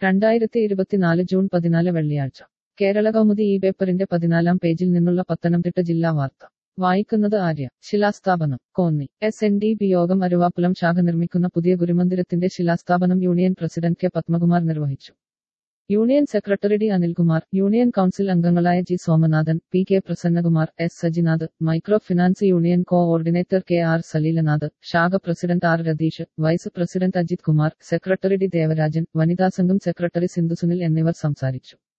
2024 June 14 വെള്ളിയാഴ്ച കേരള കൗമുദി ഈ പേപ്പറിന്റെ 14-ാം പേജിൽ നിന്നുള്ള പത്തനംതിട്ട ജില്ലാ വാർത്ത വായിക്കുന്നത് ആര്യ. ശിലാസ്ഥാപനം കോന്നി. SNDP യോഗം അരുവാപ്പുലം ശാഖ നിർമ്മിക്കുന്ന പുതിയ ഗുരുമന്ദിരത്തിന്റെ ശിലാസ്ഥാപനം യൂണിയൻ പ്രസിഡന്റ് കെ പത്മകുമാർ നിർവഹിച്ചു. Union secretary D Anilkumar, union council അംഗങ്ങളായ G Somanathan, P K Prasannakumar, S Sajinath, micro finance union coordinator K R Saleelanath, ശാഖ president R Ratheesh, vice president Ajith Kumar, secretary D Devarajan, വനിതാസംഘം സെക്രട്ടറി സിന്ധുസുനിൽ എന്നിവർ സംസാരിച്ചു.